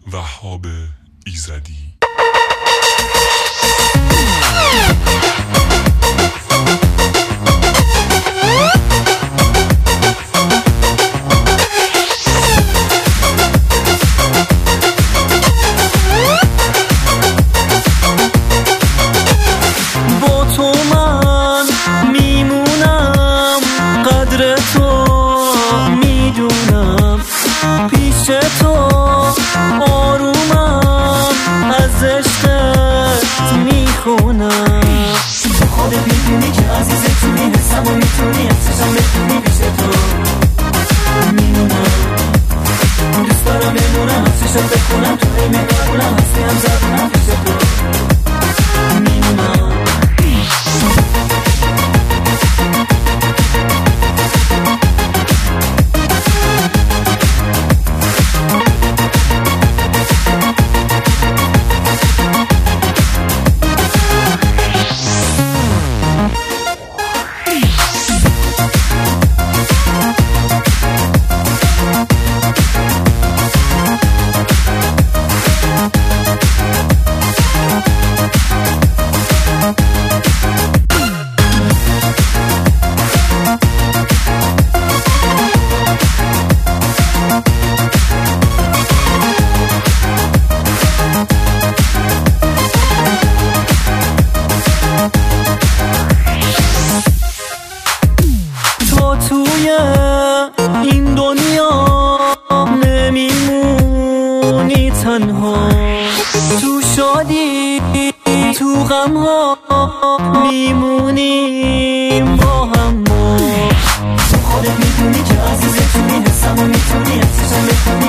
وهاب ایزدی. با تو من میمونم، قدر تو میدونم، پیش تو آرومم، از عشقت میخونم. تو خودت میدونی که عزیزتونی، حسم و میتونی حسشم بتونی، پیش تو میمونم، دوست دارم بمونم، حسشم بخونم، تو هی مهربونم، هستی هم زبونم، پیش تو میمونم. توی این دنیا نمیمونی تنها، تو شادی تو غم ها میمونیم با هم. تو خودت میدونی که عزیزتونی، حسم و میتونی حسشم بتونی،